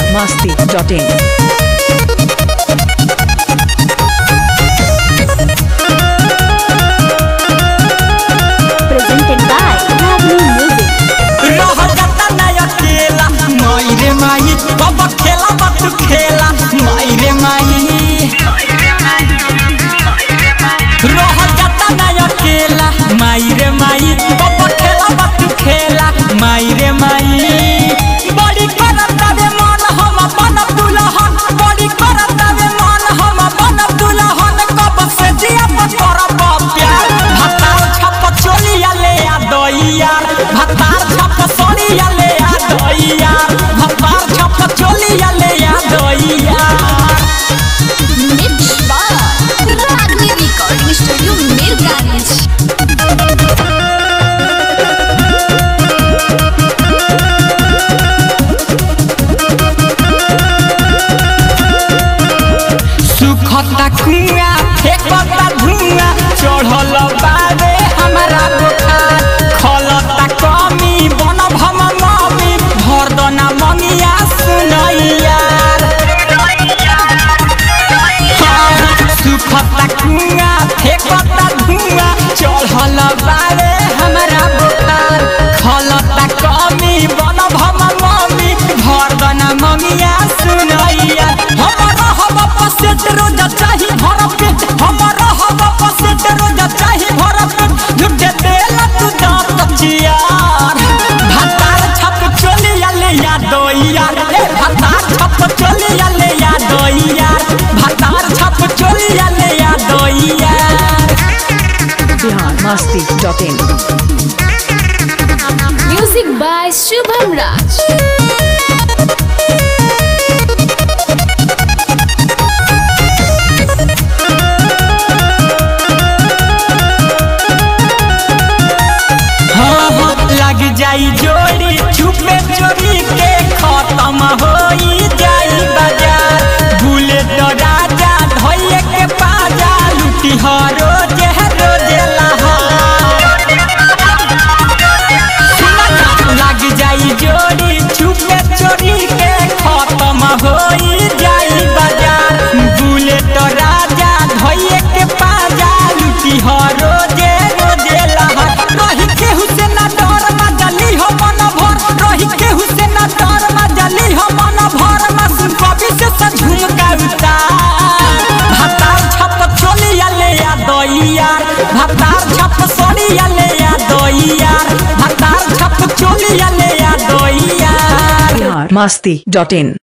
biharmasti.in. Presented by Ragni Music. कुआं फेंकता धुआं चढ़ल बारे हमारा बुखार खलता कमी बन भम मम्मी भरदना मंगिया सुनैया सुखता कुआं फेंकता धुआं चढ़ल बारे हमारा बुखार खलता कमी बन भम मम्मी भरदना मंगिया सुनैया हमारा हवा पसेट रोज चाही भर पेट हमारा हवा पसेट रोज चाही भर पेट झुके देला तू दांत चियार भातार छप चलिया ले या दोइयार ए भातार छप चलिया ले या दोइयार भातार छप चलिया ले या दोइयार biharmasti.in. Music by Shubham Raj. लग जाई जोड़ी छुपे चोरी के खत्म होई जाई बाजार बुलेट राजा धोइए के पाजा लुटी हरो जे रोजे लग जाई जोड़ी छुपे चोरी के खत्म होई जाई बाजार बुलेट राजा धोइए के पाजा लुटी हरो जे रोजे रही केहू से ना डर मजली हो मन भर रही केहू से ना डर मजली हो मन भर मसून कवि से झुमका उतार भातार छप चोलिया ले या दोइयार भातार छप सोनिया ले या दोइयार भातार छप चोलिया ले या दोइयार biharmasti.in.